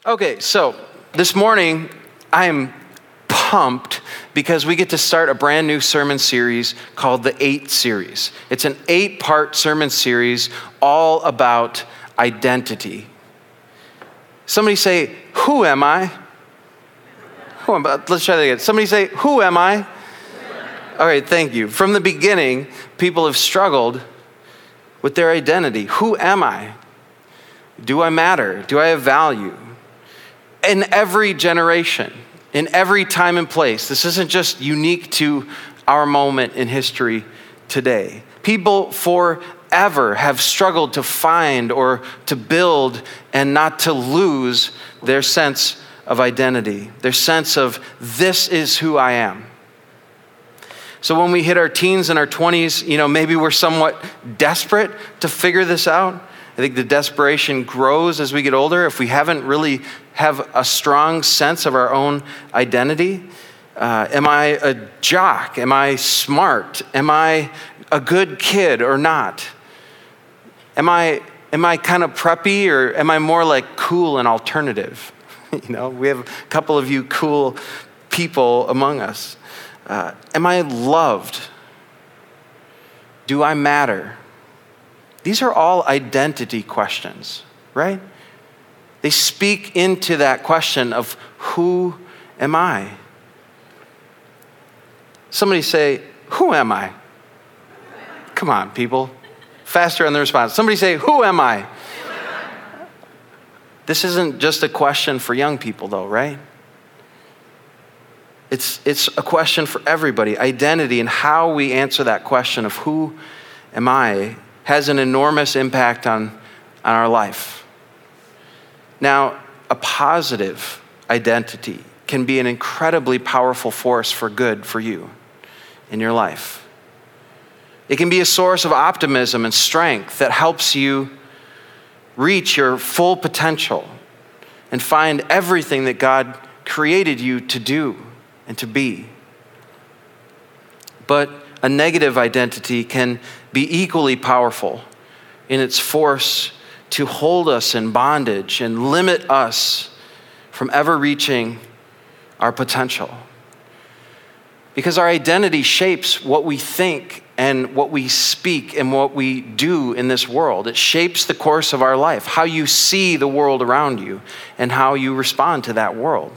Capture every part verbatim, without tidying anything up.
Okay, so this morning I am pumped because we get to start a brand new sermon series called the Eight Series. It's an eight-part sermon series all about identity. Somebody say, who am I? Who am I? Let's try that again. Somebody say, who am I? All right, thank you. From the beginning, people have struggled with their identity. Who am I? Do I matter? Do I have value? In every generation, in every time and place, this isn't just unique to our moment in history today. People forever have struggled to find or to build and not to lose their sense of identity, their sense of this is who I am. So when we hit our teens and our twenties, you know, maybe we're somewhat desperate to figure this out. I think the desperation grows as we get older. If we haven't really have a strong sense of our own identity, uh, am I a jock? Am I smart? Am I a good kid or not? Am I am I kind of preppy, or am I more like cool and alternative? You know, we have a couple of you cool people among us. Uh, am I loved? Do I matter? These are all identity questions, right? They speak into that question of who am I? Somebody say, who am I? Come on, people. Faster on the response. Somebody say, who am I? This isn't just a question for young people though, right? It's, it's a question for everybody. Identity and how we answer that question of who am I has an enormous impact on, on our life. Now, a positive identity can be an incredibly powerful force for good for you in your life. It can be a source of optimism and strength that helps you reach your full potential and find everything that God created you to do and to be. But a negative identity can be equally powerful in its force to hold us in bondage and limit us from ever reaching our potential. Because our identity shapes what we think and what we speak and what we do in this world. It shapes the course of our life, how you see the world around you and how you respond to that world.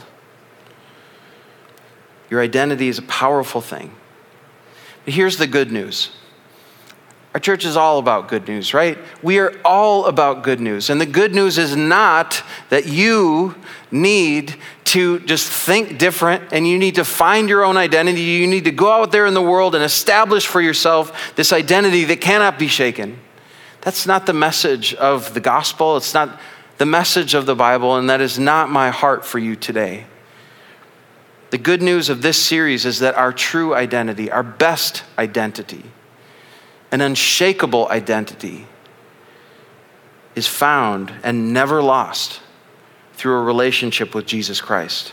Your identity is a powerful thing. But here's the good news. Our church is all about good news, right? We are all about good news. And the good news is not that you need to just think different and you need to find your own identity. You need to go out there in the world and establish for yourself this identity that cannot be shaken. That's not the message of the gospel. It's not the message of the Bible, and that is not my heart for you today. The good news of this series is that our true identity, our best identity, an unshakable identity, is found and never lost through a relationship with Jesus Christ.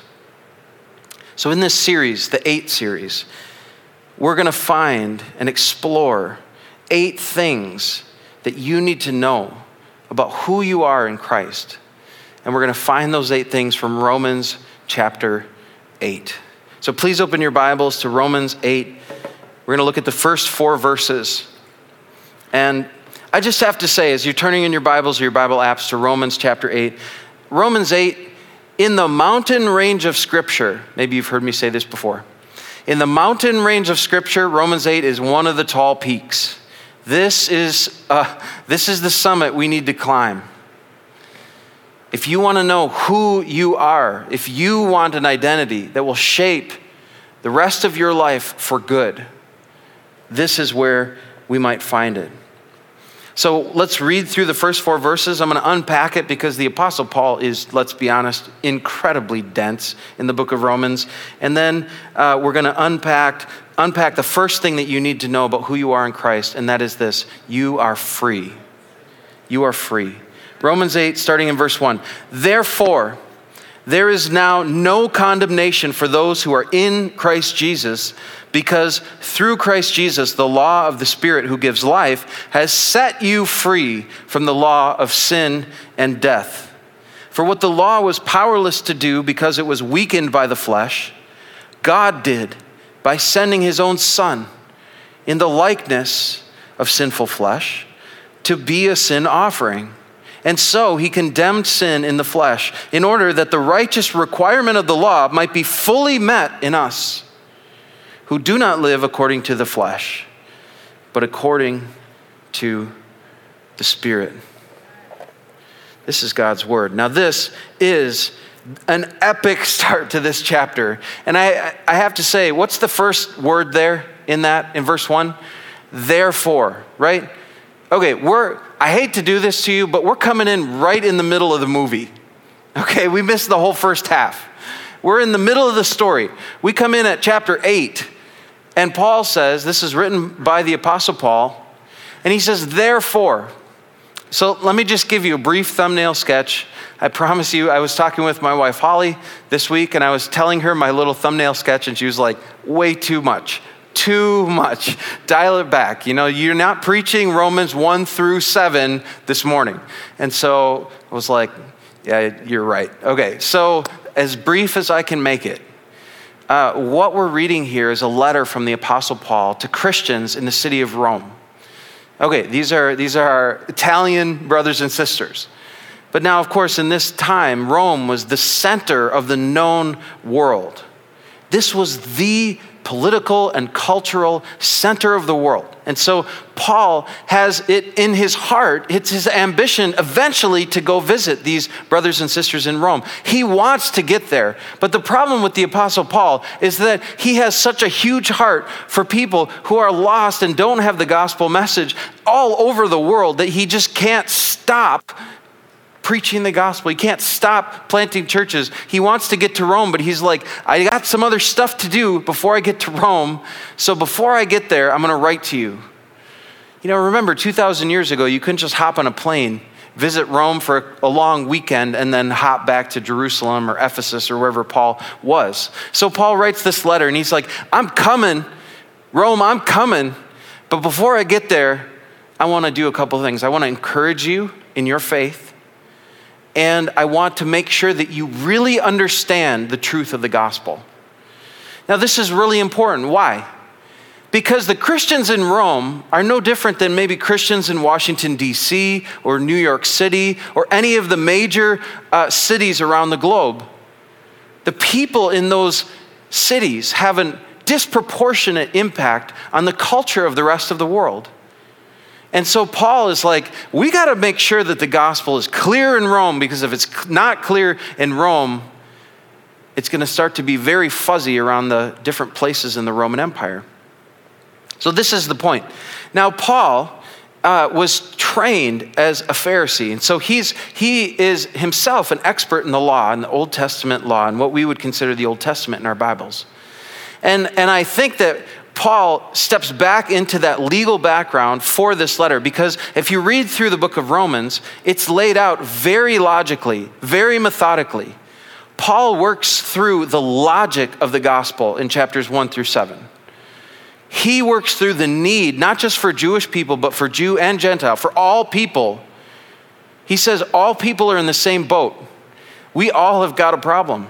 So in this series, the Eight Series, we're going to find and explore eight things that you need to know about who you are in Christ. And we're going to find those eight things from Romans chapter eight. So please open your Bibles to Romans eight. We're going to look at the first four verses. And I just have to say, as you're turning in your Bibles or your Bible apps to Romans chapter eight, Romans eight, in the mountain range of Scripture, maybe you've heard me say this before, in the mountain range of Scripture, Romans eight is one of the tall peaks. This is, uh, this is the summit we need to climb. If you want to know who you are, if you want an identity that will shape the rest of your life for good, this is where we might find it. So let's read through the first four verses. I'm going to unpack it because the Apostle Paul is, let's be honest, incredibly dense in the book of Romans. And then uh, we're going to unpack, unpack the first thing that you need to know about who you are in Christ, and that is this: you are free. You are free. Romans eight, starting in verse one. Therefore, there is now no condemnation for those who are in Christ Jesus, because through Christ Jesus, the law of the Spirit who gives life has set you free from the law of sin and death. For what the law was powerless to do because it was weakened by the flesh, God did by sending his own Son in the likeness of sinful flesh to be a sin offering. And so he condemned sin in the flesh in order that the righteous requirement of the law might be fully met in us who do not live according to the flesh, but according to the Spirit. This is God's word. Now this is an epic start to this chapter. And I, I have to say, what's the first word there in that, in verse one? Therefore, right? Okay, we're, I hate to do this to you, but we're coming in right in the middle of the movie. Okay, we missed the whole first half. We're in the middle of the story. We come in at chapter eight, and Paul says, this is written by the Apostle Paul, and he says, therefore. So let me just give you a brief thumbnail sketch. I promise you, I was talking with my wife, Holly, this week, and I was telling her my little thumbnail sketch, and she was like, way too much, too much. Dial it back. You know, you're not preaching Romans one through seven this morning. And so I was like, yeah, you're right. Okay, so as brief as I can make it, uh, what we're reading here is a letter from the Apostle Paul to Christians in the city of Rome. Okay, these are these are our Italian brothers and sisters. But now, of course, in this time, Rome was the center of the known world. This was the political and cultural center of the world. And so Paul has it in his heart, it's his ambition eventually to go visit these brothers and sisters in Rome. He wants to get there. But the problem with the Apostle Paul is that he has such a huge heart for people who are lost and don't have the gospel message all over the world that he just can't stop preaching the gospel. He can't stop planting churches. He wants to get to Rome, but he's like, I got some other stuff to do before I get to Rome. So before I get there, I'm going to write to you. You know, remember two thousand years ago, you couldn't just hop on a plane, visit Rome for a long weekend, and then hop back to Jerusalem or Ephesus or wherever Paul was. So Paul writes this letter, and he's like, I'm coming. Rome, I'm coming. But before I get there, I want to do a couple things. I want to encourage you in your faith. And I want to make sure that you really understand the truth of the gospel. Now, this is really important. Why? Because the Christians in Rome are no different than maybe Christians in Washington, D C, or New York City, or any of the major uh, cities around the globe. The people in those cities have a disproportionate impact on the culture of the rest of the world. And so Paul is like, we got to make sure that the gospel is clear in Rome, because if it's not clear in Rome, it's going to start to be very fuzzy around the different places in the Roman Empire. So this is the point. Now, Paul uh, was trained as a Pharisee. And so he's he is himself an expert in the law, in the Old Testament law, and what we would consider the Old Testament in our Bibles. And, and I think that Paul steps back into that legal background for this letter, because if you read through the book of Romans, it's laid out very logically, very methodically. Paul works through the logic of the gospel in chapters one through seven. He works through the need, not just for Jewish people, but for Jew and Gentile, for all people. He says all people are in the same boat. We all have got a problem.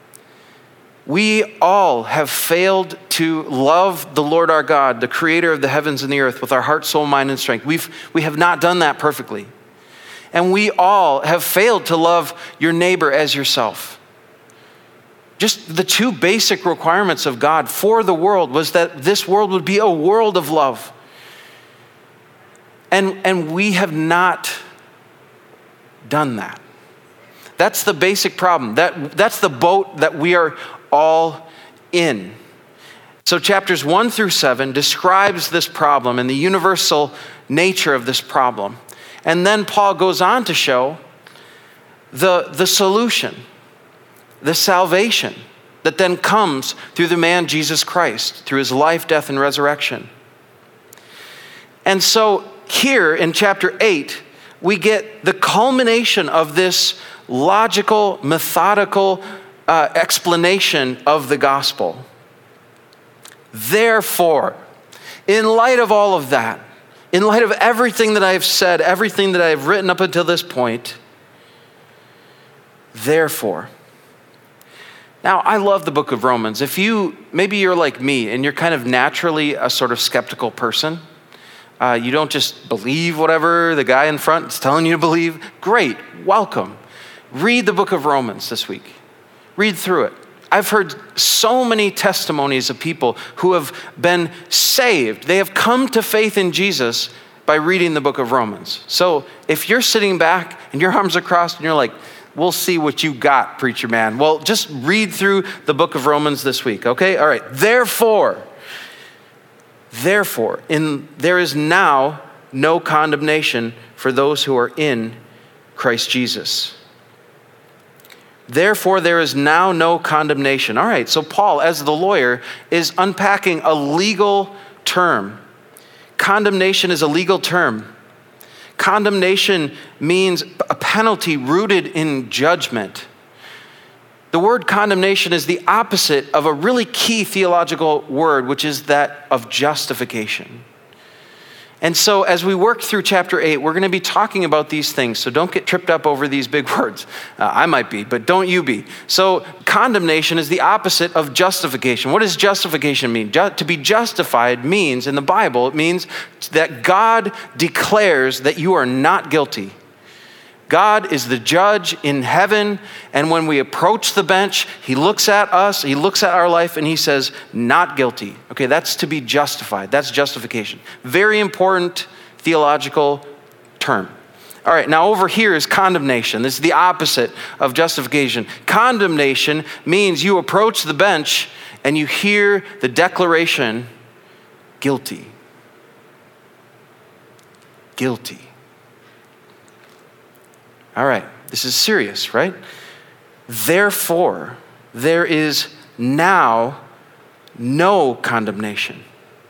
We all have failed to love the Lord our God, the creator of the heavens and the earth, with our heart, soul, mind, and strength. We've, we have not done that perfectly. And we all have failed to love your neighbor as yourself. Just the two basic requirements of God for the world was that this world would be a world of love. And, and we have not done that. That's the basic problem. That, that's the boat that we are all in. So chapters one through seven describes this problem and the universal nature of this problem. And then Paul goes on to show the, the solution, the salvation that then comes through the man Jesus Christ, through his life, death, and resurrection. And so here in chapter eight, we get the culmination of this logical, methodical Uh, explanation of the gospel. Therefore, in light of all of that, in light of everything that I have said, everything that I have written up until this point, therefore. Now, I love the book of Romans. If you, maybe you're like me and you're kind of naturally a sort of skeptical person. Uh, you don't just believe whatever the guy in front is telling you to believe. Great, welcome. Read the book of Romans this week. Read through it. I've heard so many testimonies of people who have been saved. They have come to faith in Jesus by reading the book of Romans. So if you're sitting back and your arms are crossed and you're like, we'll see what you got, preacher man. Well, just read through the book of Romans this week, okay? All right, therefore, therefore, in, there is now no condemnation for those who are in Christ Jesus. Therefore, there is now no condemnation. All right, so Paul, as the lawyer, is unpacking a legal term. Condemnation is a legal term. Condemnation means a penalty rooted in judgment. The word condemnation is the opposite of a really key theological word, which is that of justification. And so as we work through chapter eight, we're going to be talking about these things. So don't get tripped up over these big words. Uh, I might be, but don't you be. So condemnation is the opposite of justification. What does justification mean? Ju- to be justified means, in the Bible, it means that God declares that you are not guilty. God is the judge in heaven, and when we approach the bench, he looks at us, he looks at our life, and he says, not guilty. Okay, that's to be justified. That's justification. Very important theological term. All right, now over here is condemnation. This is the opposite of justification. Condemnation means you approach the bench and you hear the declaration, guilty. Guilty. All right, this is serious, right? Therefore, there is now no condemnation.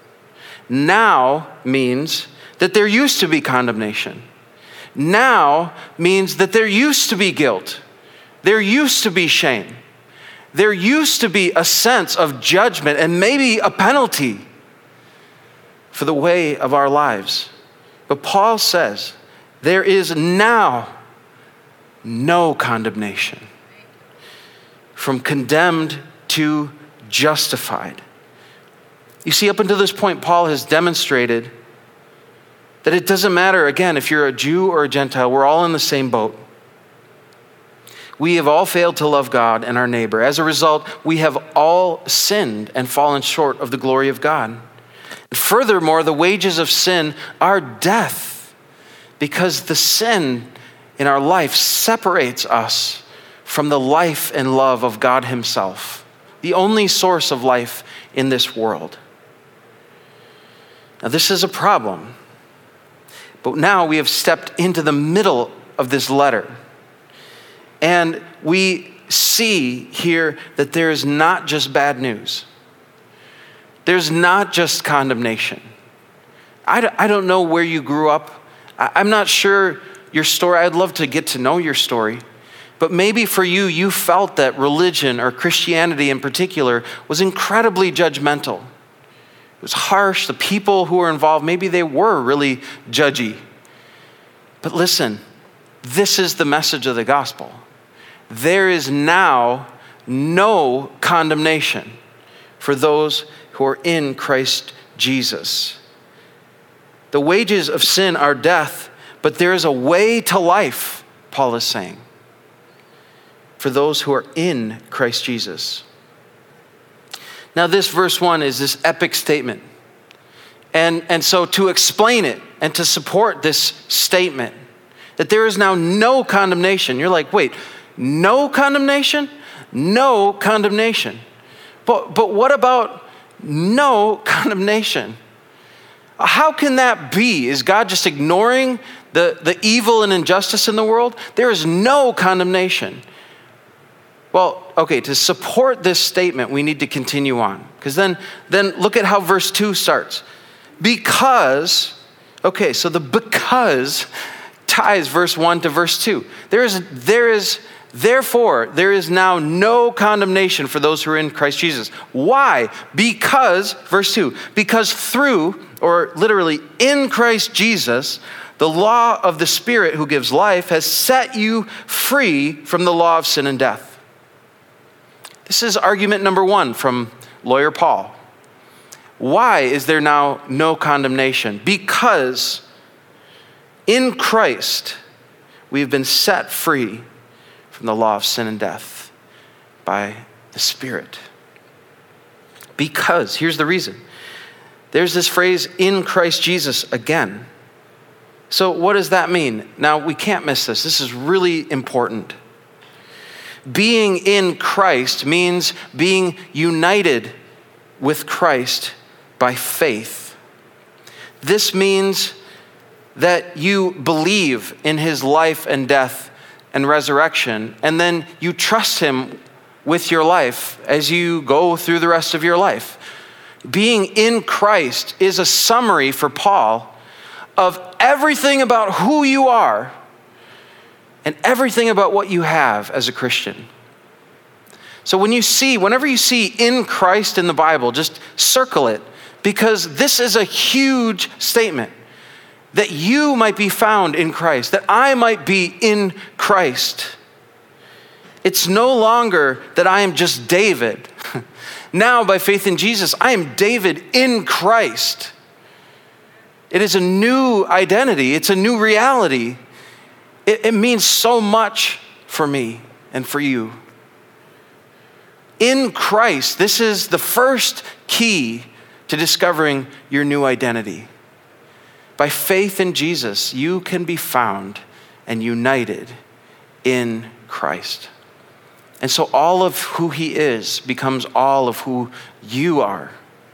Now means that there used to be condemnation. Now means that there used to be guilt. There used to be shame. There used to be a sense of judgment and maybe a penalty for the way of our lives. But Paul says there is now no condemnation. From condemned to justified. You see, up until this point, Paul has demonstrated that it doesn't matter, again, if you're a Jew or a Gentile, we're all in the same boat. We have all failed to love God and our neighbor. As a result, we have all sinned and fallen short of the glory of God. Furthermore, the wages of sin are death, because the sin in our life separates us from the life and love of God himself, the only source of life in this world. Now, this is a problem, but now we have stepped into the middle of this letter, and we see here that there is not just bad news. There's not just condemnation. I don't know where you grew up. I'm not sure your story. I'd love to get to know your story. But maybe for you, you felt that religion or Christianity in particular was incredibly judgmental. It was harsh. The people who were involved, maybe they were really judgy. But listen, this is the message of the gospel. There is now no condemnation for those who are in Christ Jesus. The wages of sin are death, but there is a way to life, Paul is saying, for those who are in Christ Jesus. Now, this verse one is this epic statement. And, and so to explain it and to support this statement, that there is now no condemnation, you're like, wait, no condemnation? No condemnation. But, but what about no condemnation? How can that be? Is God just ignoring the, the evil and injustice in the world? There is no condemnation. Well, okay, to support this statement, we need to continue on. Because then, then look at how verse two starts. Because, okay, so the because ties verse one to verse two. There is, there is, therefore, there is now no condemnation for those who are in Christ Jesus. Why? Because, verse two, because through, or literally in Christ Jesus, The law of the Spirit who gives life has set you free from the law of sin and death. This is argument number one from lawyer Paul. Why is there now no condemnation? Because in Christ, we've been set free from the law of sin and death by the Spirit. Because, here's the reason. There's this phrase, in Christ Jesus, again. So what does that mean? Now, we can't miss this. This is really important. Being in Christ means being united with Christ by faith. This means that you believe in his life and death and resurrection, and then you trust him with your life as you go through the rest of your life. Being in Christ is a summary for Paul of everything about who you are and everything about what you have as a Christian. So when you see, whenever you see in Christ in the Bible, just circle it, because this is a huge statement. That you might be found in Christ, that I might be in Christ. It's no longer that I am just David. Now, by faith in Jesus, I am David in Christ. It is a new identity. It's a new reality. It, it means so much for me and for you. In Christ, this is the first key to discovering your new identity. By faith in Jesus, you can be found and united in Christ. And so all of who he is becomes all of who you are.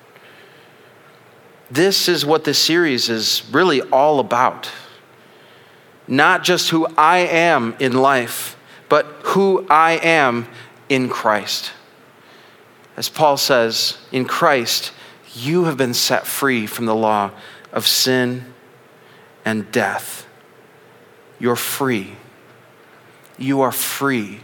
This is what this series is really all about. Not just who I am in life, but who I am in Christ. As Paul says, in Christ, you have been set free from the law of sin and death. You're free. You are free.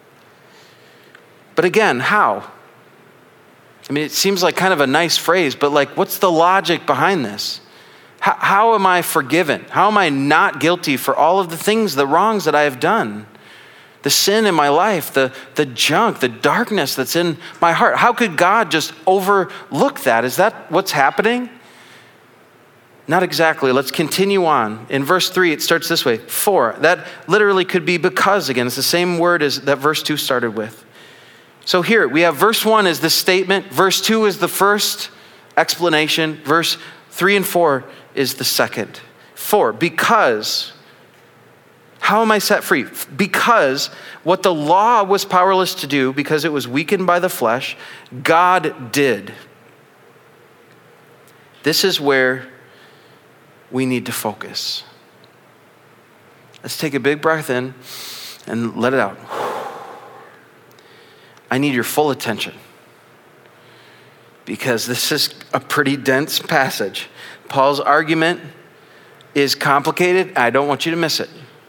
But again, how? I mean, it seems like kind of a nice phrase, but like, what's the logic behind this? How, how am I forgiven? How am I not guilty for all of the things, the wrongs that I have done? The sin in my life, the, the junk, the darkness that's in my heart. How could God just overlook that? Is that what's happening? Not exactly. Let's continue on. In verse three, it starts this way. For, that literally could be because again. It's the same word as that verse two started with. So here we have verse one is the statement. Verse two is the first explanation. Verse three and four is the second. For, because... How am I set free? Because what the law was powerless to do, because it was weakened by the flesh, God did. This is where we need to focus. Let's take a big breath in and let it out. I need your full attention because this is a pretty dense passage. Paul's argument is complicated. I don't want you to miss it.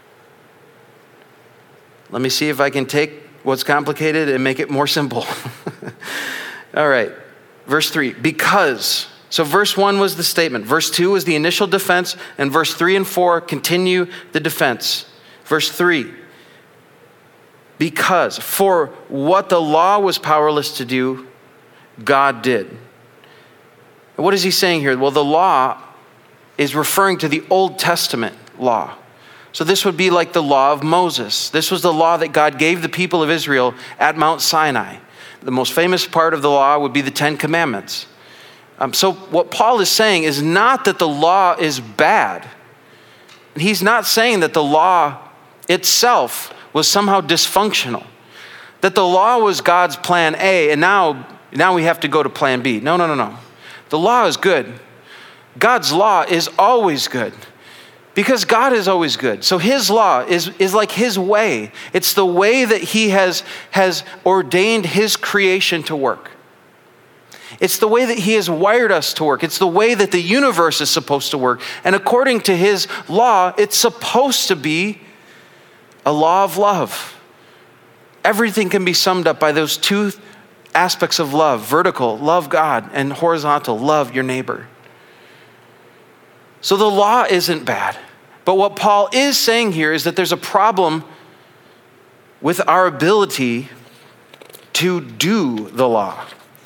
Let me see if I can take what's complicated and make it more simple. All right, verse three, because. So verse one was the statement. Verse two was the initial defense, and verse three and four continue the defense. Verse three, because. For what the law was powerless to do, God did. What is he saying here? Well, the law is referring to the Old Testament law. So this would be like the law of Moses. This was the law that God gave the people of Israel at Mount Sinai. The most famous part of the law would be the Ten Commandments. Um, so what Paul is saying is not that the law is bad. He's not saying that the law itself was somehow dysfunctional. That the law was God's plan A, and now, now we have to go to plan B. No, no, no, no. The law is good. God's law is always good. Because God is always good. So his law is, is like his way. It's the way that he has, has ordained his creation to work. It's the way that he has wired us to work. It's the way that the universe is supposed to work. And according to his law, it's supposed to be a law of love. Everything can be summed up by those two aspects of love: vertical, love God, and horizontal, love your neighbor. So the law isn't bad. But what Paul is saying here is that there's a problem with our ability to do the law,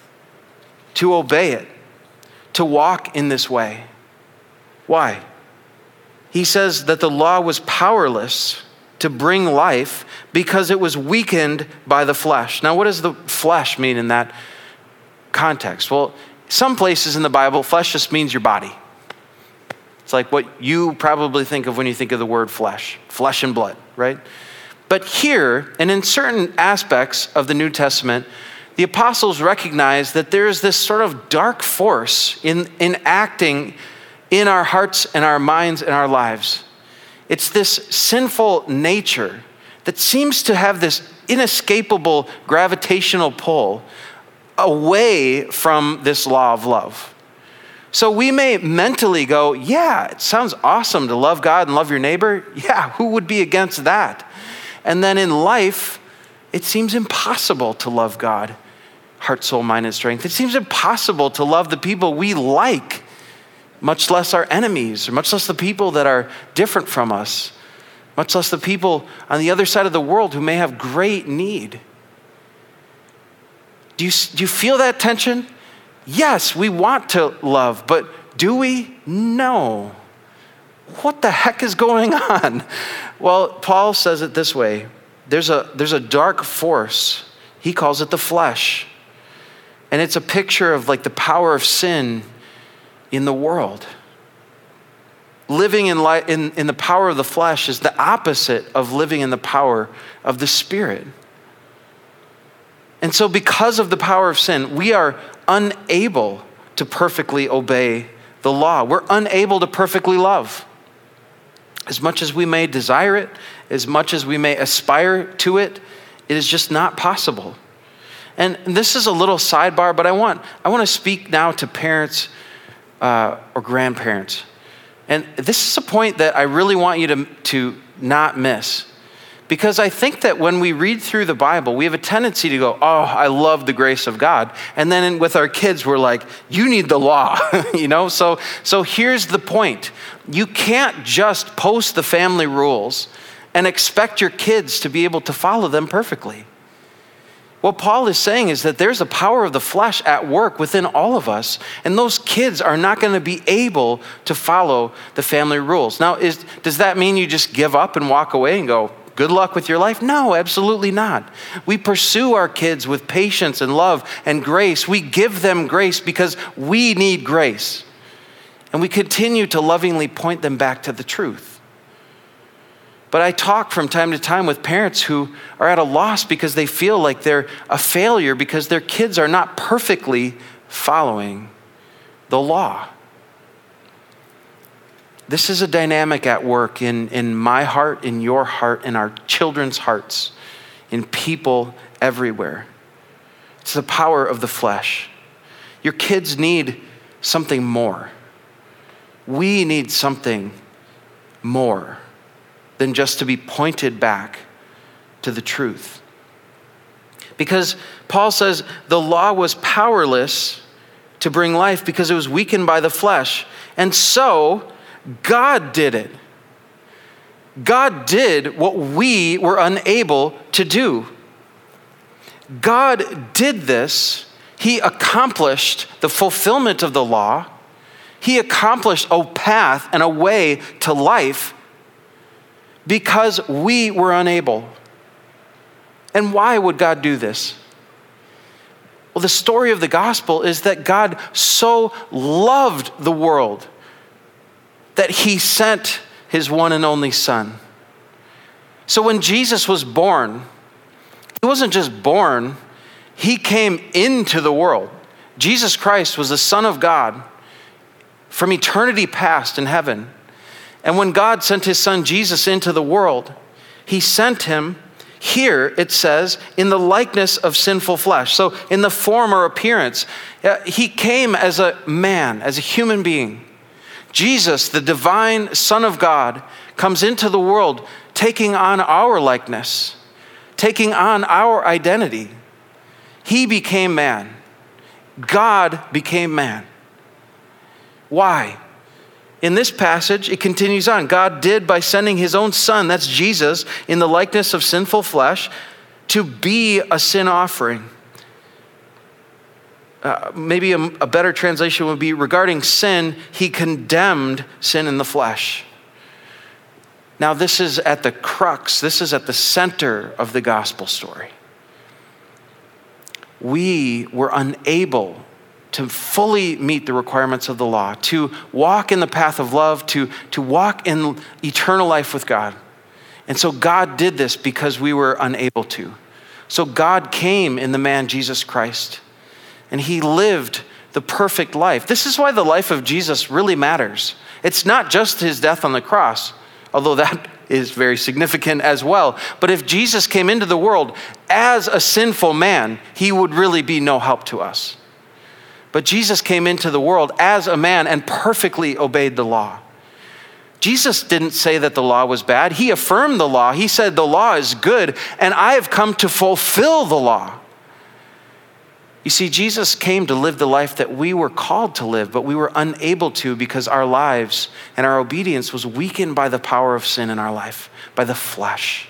to obey it, to walk in this way. Why? He says that the law was powerless to bring life because it was weakened by the flesh. Now, what does the flesh mean in that context? Well, some places in the Bible, flesh just means your body. It's like what you probably think of when you think of the word flesh, flesh and blood, right? But here, and in certain aspects of the New Testament, the apostles recognize that there is this sort of dark force in, in acting in our hearts and our minds and our lives. It's this sinful nature that seems to have this inescapable gravitational pull away from this law of love. So we may mentally go, yeah, it sounds awesome to love God and love your neighbor. Yeah, who would be against that? And then in life, it seems impossible to love God, heart, soul, mind, and strength. It seems impossible to love the people we like, much less our enemies, or much less the people that are different from us, much less the people on the other side of the world who may have great need. Do you, do you feel that tension? Yes, we want to love, but do we? No. What the heck is going on? Well, Paul says it this way. There's a, there's a dark force. He calls it the flesh. And it's a picture of like the power of sin in the world. Living in, li- in, in the power of the flesh is the opposite of living in the power of the Spirit. And so because of the power of sin, we are unable to perfectly obey the law. We're unable to perfectly love. As much as we may desire it, as much as we may aspire to it, it is just not possible. And this is a little sidebar, but I want I want to speak now to parents uh, or grandparents. And this is a point that I really want you to, to not miss. Because I think that when we read through the Bible, we have a tendency to go, oh, I love the grace of God. And then in, with our kids, we're like, you need the law, you know? So, so here's the point. You can't just post the family rules and expect your kids to be able to follow them perfectly. What Paul is saying is that there's a power of the flesh at work within all of us, and those kids are not going to be able to follow the family rules. Now, is, does that mean you just give up and walk away and go, good luck with your life? No, absolutely not. We pursue our kids with patience and love and grace. We give them grace because we need grace. And we continue to lovingly point them back to the truth. But I talk from time to time with parents who are at a loss because they feel like they're a failure because their kids are not perfectly following the law. This is a dynamic at work in, in my heart, in your heart, in our children's hearts, in people everywhere. It's the power of the flesh. Your kids need something more. We need something more than just to be pointed back to the truth. Because Paul says the law was powerless to bring life because it was weakened by the flesh. And so God did it. God did what we were unable to do. God did this. He accomplished the fulfillment of the law. He accomplished a path and a way to life because we were unable. And why would God do this? Well, the story of the gospel is that God so loved the world that he sent his one and only son. So when Jesus was born, he wasn't just born, he came into the world. Jesus Christ was the Son of God from eternity past in heaven. And when God sent his son Jesus into the world, he sent him here, it says, in the likeness of sinful flesh. So in the form or appearance, he came as a man, as a human being. Jesus, the divine Son of God, comes into the world taking on our likeness, taking on our identity. He became man. God became man. Why? in this passage, it continues on. God did by sending his own son, that's Jesus, in the likeness of sinful flesh, to be a sin offering. Uh, maybe a, a better translation would be, regarding sin, he condemned sin in the flesh. Now, this is at the crux, this is at the center of the gospel story. We were unable to fully meet the requirements of the law, to walk in the path of love, to, to walk in eternal life with God. And so God did this because we were unable to. So God came in the man Jesus Christ, and he lived the perfect life. This is why the life of Jesus really matters. It's not just his death on the cross, although that is very significant as well. But if Jesus came into the world as a sinful man, he would really be no help to us. But Jesus came into the world as a man and perfectly obeyed the law. Jesus didn't say that the law was bad. He affirmed the law. He said the law is good, and I have come to fulfill the law. You see, Jesus came to live the life that we were called to live, but we were unable to because our lives and our obedience was weakened by the power of sin in our life, by the flesh.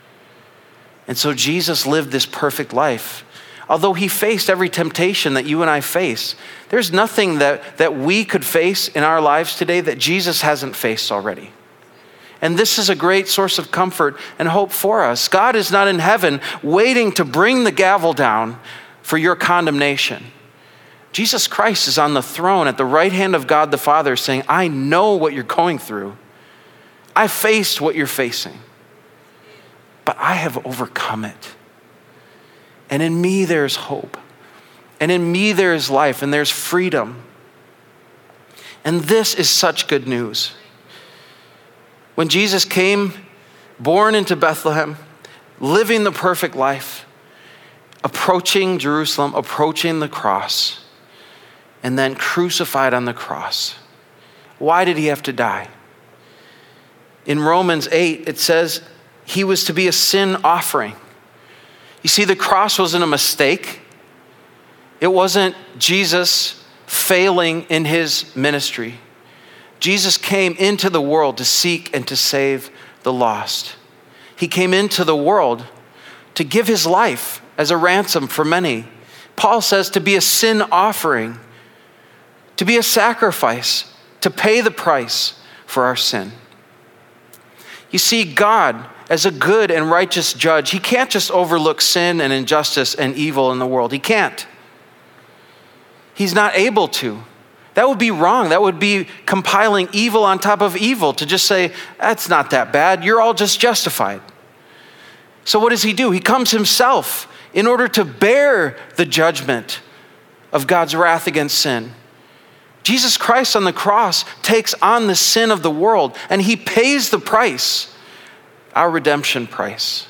And so Jesus lived this perfect life. Although he faced every temptation that you and I face, there's nothing that, that we could face in our lives today that Jesus hasn't faced already. And this is a great source of comfort and hope for us. God is not in heaven waiting to bring the gavel down for your condemnation. Jesus Christ is on the throne at the right hand of God the Father saying, I know what you're going through. I faced what you're facing, but I have overcome it. And in me there's hope. And in me there is life and there's freedom. And this is such good news. When Jesus came, born into Bethlehem, living the perfect life, approaching Jerusalem, approaching the cross, and then crucified on the cross. Why did he have to die? In Romans eight, it says he was to be a sin offering. You see, the cross wasn't a mistake. It wasn't Jesus failing in his ministry. Jesus came into the world to seek and to save the lost. He came into the world to give his life as a ransom for many. Paul says to be a sin offering, to be a sacrifice, to pay the price for our sin. You see, God, as a good and righteous judge, he can't just overlook sin and injustice and evil in the world. He can't. He's not able to. That would be wrong. That would be compiling evil on top of evil to just say, that's not that bad. You're all just justified. So what does he do? He comes himself in order to bear the judgment of God's wrath against sin. Jesus Christ on the cross takes on the sin of the world, and he pays the price, our redemption price,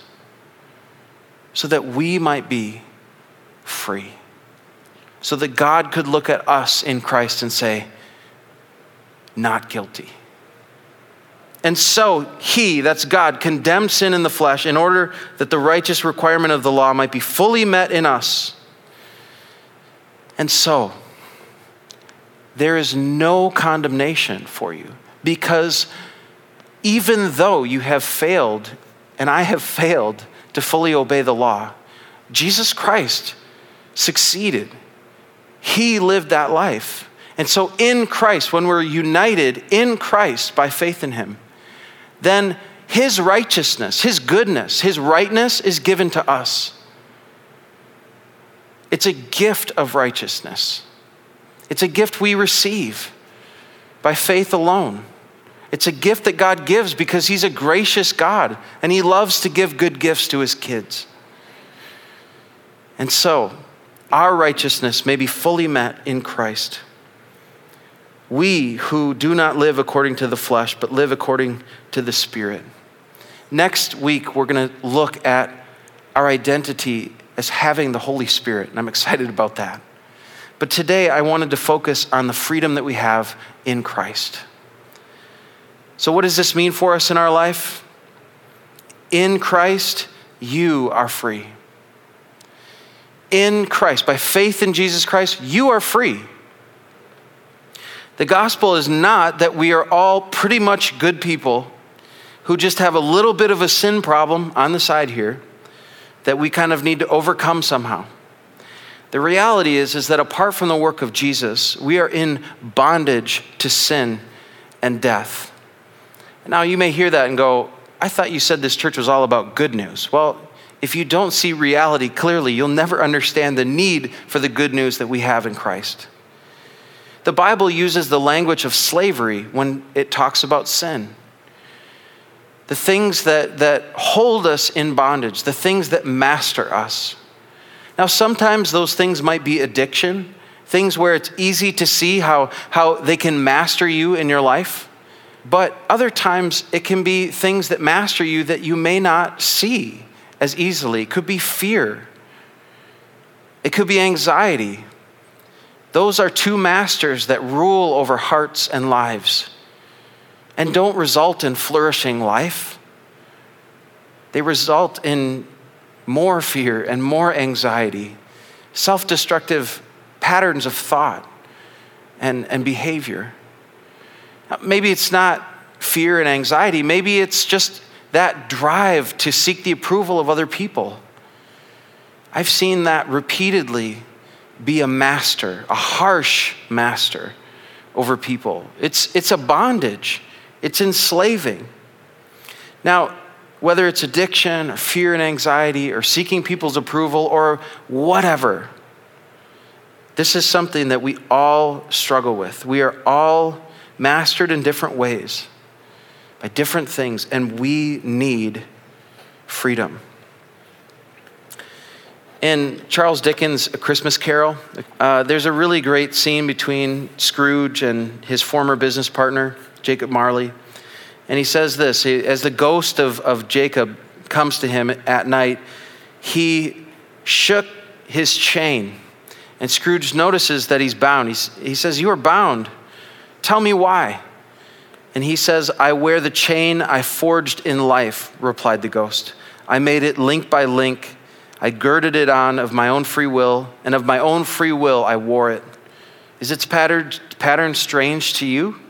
so that we might be free. So that God could look at us in Christ and say, not guilty. And so he, that's God, condemned sin in the flesh in order that the righteous requirement of the law might be fully met in us. And so there is no condemnation for you, because even though you have failed, and I have failed to fully obey the law, Jesus Christ succeeded. He lived that life. And so in Christ, when we're united in Christ by faith in him, then his righteousness, his goodness, his rightness is given to us. It's a gift of righteousness. It's a gift we receive by faith alone. It's a gift that God gives because he's a gracious God and he loves to give good gifts to his kids. And so our righteousness may be fully met in Christ. We who do not live according to the flesh, but live according to the Spirit. Next week, we're going to look at our identity as having the Holy Spirit, and I'm excited about that. But today, I wanted to focus on the freedom that we have in Christ. So what does this mean for us in our life? In Christ, you are free. In Christ, by faith in Jesus Christ, you are free. The gospel is not that we are all pretty much good people who just have a little bit of a sin problem on the side here that we kind of need to overcome somehow. The reality is, is that apart from the work of Jesus, we are in bondage to sin and death. Now you may hear that and go, I thought you said this church was all about good news. Well, if you don't see reality clearly, you'll never understand the need for the good news that we have in Christ. The Bible uses the language of slavery when it talks about sin. The things that, that hold us in bondage, the things that master us. Now, sometimes those things might be addiction, things where it's easy to see how, how they can master you in your life. But other times it can be things that master you that you may not see as easily. It could be fear. It could be anxiety. Those are two masters that rule over hearts and lives and don't result in flourishing life. They result in more fear and more anxiety, self-destructive patterns of thought and, and behavior. Maybe it's not fear and anxiety. Maybe it's just that drive to seek the approval of other people. I've seen that repeatedly be a master, a harsh master over people. It's, it's a bondage. It's enslaving. Now, whether it's addiction or fear and anxiety or seeking people's approval or whatever, this is something that we all struggle with. We are all mastered in different ways by different things, and we need freedom. In Charles Dickens' A Christmas Carol, uh, there's a really great scene between Scrooge and his former business partner, Jacob Marley. And he says this, as the ghost of, of Jacob comes to him at night, he shook his chain. And Scrooge notices that he's bound. He's, he says, "You are bound. Tell me why." And he says, "I wear the chain I forged in life," replied the ghost. "I made it link by link. I girded it on of my own free will, and of my own free will I wore it. Is its pattern, pattern strange to you?"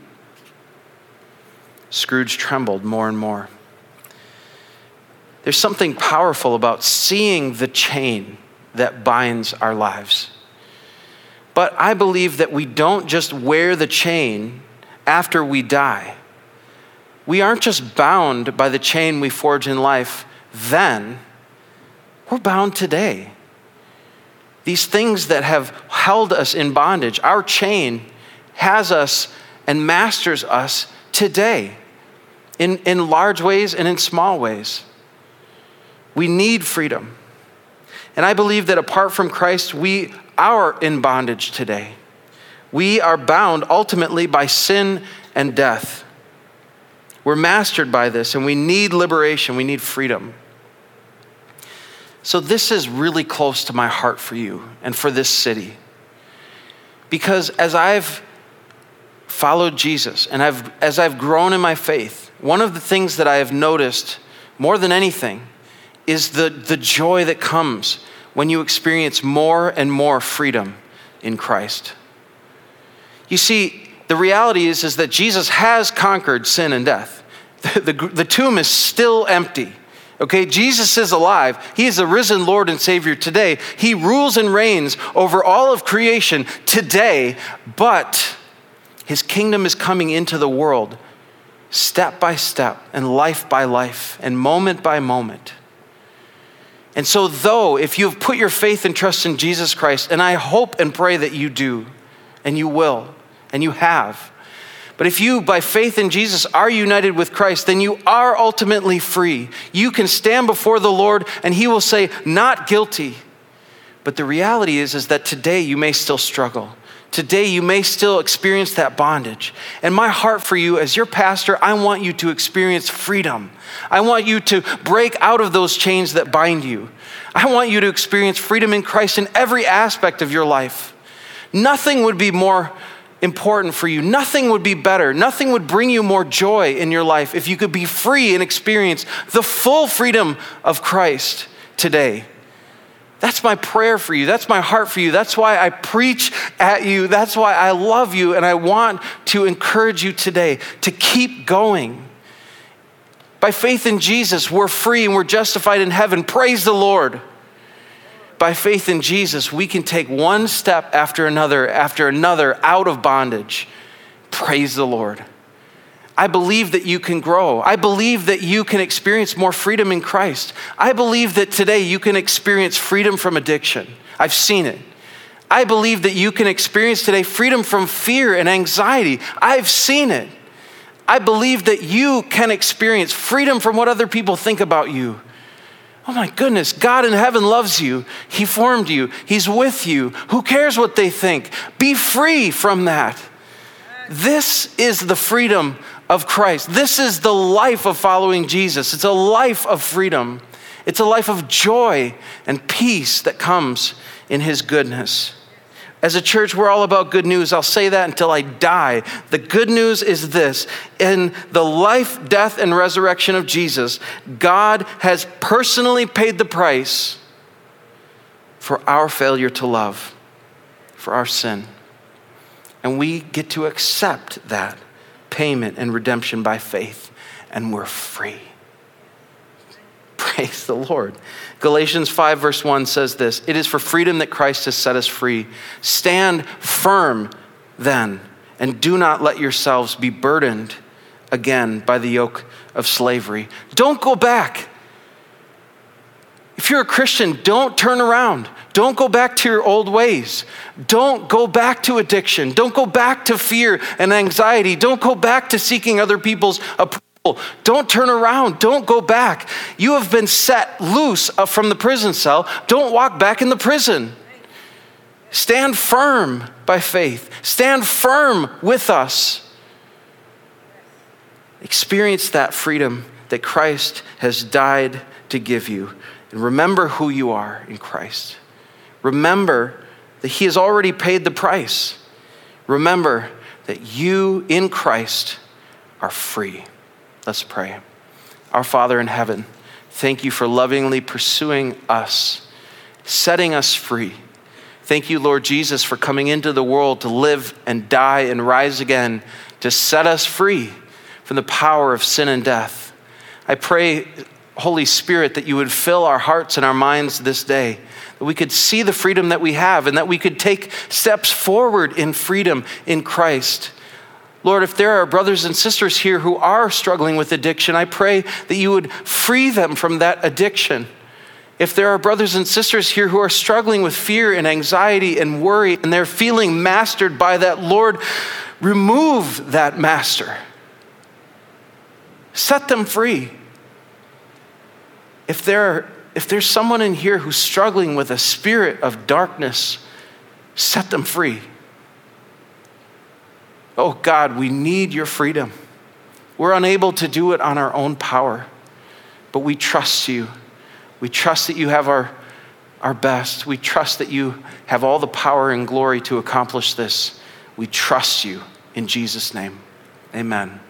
Scrooge trembled more and more. There's something powerful about seeing the chain that binds our lives. But I believe that we don't just wear the chain after we die. We aren't just bound by the chain we forge in life then. We're bound today. These things that have held us in bondage, our chain has us and masters us today in, in large ways and in small ways. We need freedom. And I believe that apart from Christ, we are in bondage today. We are bound ultimately by sin and death. We're mastered by this, and we need liberation. We need freedom. So this is really close to my heart for you and for this city. Because as I've followed Jesus and I've as I've grown in my faith, one of the things that I have noticed more than anything is the, the joy that comes when you experience more and more freedom in Christ. You see, the reality is, is that Jesus has conquered sin and death. The, the, the tomb is still empty. Okay, Jesus is alive. He is the risen Lord and Savior today. He rules and reigns over all of creation today, but his kingdom is coming into the world step by step and life by life and moment by moment. And so though, if you've put your faith and trust in Jesus Christ, and I hope and pray that you do, and you will, and you have, but if you, by faith in Jesus, are united with Christ, then you are ultimately free. You can stand before the Lord and he will say, "Not guilty." But the reality is, is that today you may still struggle. Today you may still experience that bondage. And my heart for you as your pastor, I want you to experience freedom. I want you to break out of those chains that bind you. I want you to experience freedom in Christ in every aspect of your life. Nothing would be more important for you. Nothing would be better. Nothing would bring you more joy in your life if you could be free and experience the full freedom of Christ today. That's my prayer for you. That's my heart for you. That's why I preach at you. That's why I love you. And I want to encourage you today to keep going. By faith in Jesus, we're free and we're justified in heaven. Praise the Lord. By faith in Jesus, we can take one step after another, after another, out of bondage. Praise the Lord. I believe that you can grow. I believe that you can experience more freedom in Christ. I believe that today you can experience freedom from addiction. I've seen it. I believe that you can experience today freedom from fear and anxiety. I've seen it. I believe that you can experience freedom from what other people think about you. Oh my goodness, God in heaven loves you. He formed you. He's with you. Who cares what they think? Be free from that. This is the freedom of Christ. This is the life of following Jesus. It's a life of freedom. It's a life of joy and peace that comes in his goodness. As a church, we're all about good news. I'll say that until I die. The good news is this: in the life, death, and resurrection of Jesus, God has personally paid the price for our failure to love, for our sin. And we get to accept that payment and redemption by faith, and we're free. Praise the Lord. Galatians five verse one says this: it is for freedom that Christ has set us free. Stand firm then, and do not let yourselves be burdened again by the yoke of slavery. Don't go back. If you're a Christian, don't turn around. Don't go back to your old ways. Don't go back to addiction. Don't go back to fear and anxiety. Don't go back to seeking other people's approval. Don't turn around. Don't go back. You have been set loose from the prison cell. Don't walk back in the prison. Stand firm by faith. Stand firm with us. Experience that freedom that Christ has died to give you. And remember who you are in Christ. Remember that he has already paid the price. Remember that you in Christ are free. Let's pray. Our Father in heaven, thank you for lovingly pursuing us, setting us free. Thank you, Lord Jesus, for coming into the world to live and die and rise again, to set us free from the power of sin and death. I pray, Holy Spirit, that you would fill our hearts and our minds this day, that we could see the freedom that we have and that we could take steps forward in freedom in Christ. Lord, if there are brothers and sisters here who are struggling with addiction, I pray that you would free them from that addiction. If there are brothers and sisters here who are struggling with fear and anxiety and worry, and they're feeling mastered by that, Lord, remove that master. Set them free. If there, if there's someone in here who's struggling with a spirit of darkness, set them free. Oh God, we need your freedom. We're unable to do it on our own power, but we trust you. We trust that you have our, our best. We trust that you have all the power and glory to accomplish this. We trust you in Jesus' name. Amen.